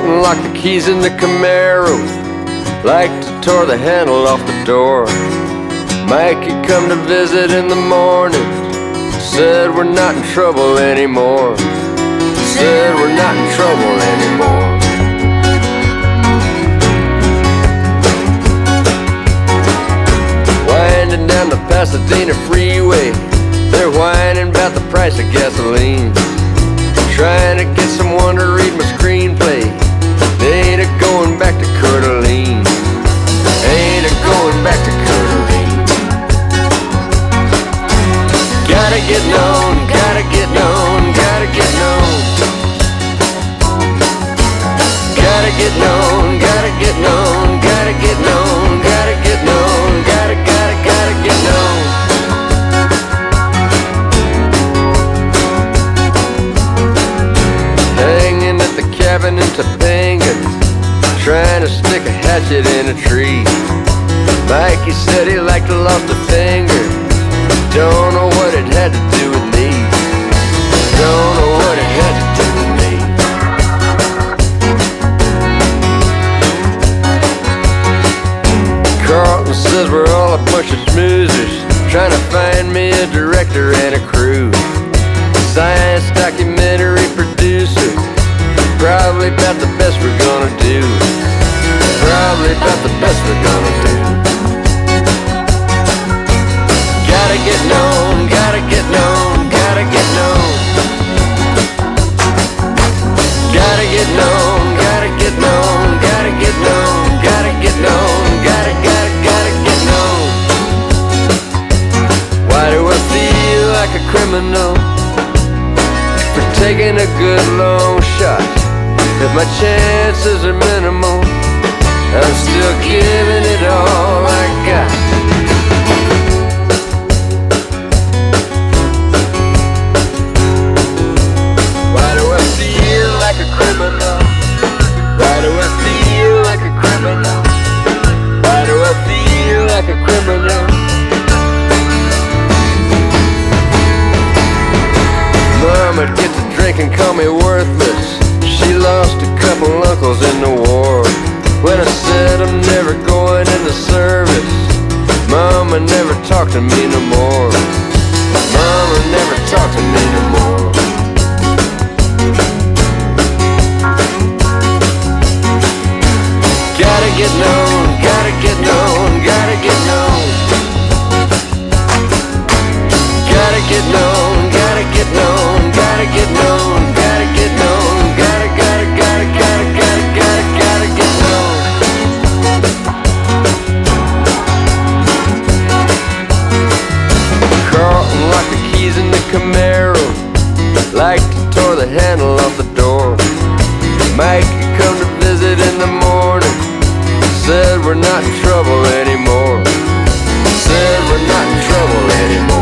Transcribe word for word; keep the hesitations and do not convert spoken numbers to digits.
and locked the keys in the Camaro, like to tore the handle off the door. Mikey come to visit in the morning, said we're not in trouble anymore. Said we're not in trouble anymore. Winding down the Pasadena freeway, they're whining about the price of gasoline, trying to get someone to read my screenplay. They ain't a going back to Coeur d'Alene. Ain't a going back to Coeur d'Alene. Gotta get known, gotta get known, gotta get known. Gotta get known, gotta get known, gotta get known, gotta get known, gotta, gotta, gotta get known. Hanging at the cabin in Topanga, trying to stick a hatchet in a tree. Mikey said he liked to lost a finger. Don't know what it had to do with me. Don't know what it had to do with me. Carlton says we're all a bunch of smoozers, trying to find me a director and a crew. Science documentary producer, probably about the best we're gonna do. Probably about the best we're gonna do. Gotta get known, gotta get known, gotta get known. Gotta get known, gotta get known, gotta get known, gotta get known, gotta, gotta, gotta get known. Why do I feel like a criminal for taking a good long shot? If my chances are minimal, I'm still giving it all I got. Why do I feel like a criminal? Why do I feel like a criminal? Why do I feel like a criminal? Mama gets a drink and call me worthless. She lost a couple uncles in the war. When I said I'm never going into service, Mama never talked to me no more. Mama never talked to me no more. Gotta get known, gotta get known, gotta get known. Gotta get known, gotta get known, gotta get known, gotta get known, gotta, gotta, gotta, gotta, gotta, gotta, gotta get known. Carlton locked the keys in the Camaro, like to tore the handle off the door. Mikey come to visit in the morning, said we're not in trouble anymore. Said we're not in trouble anymore.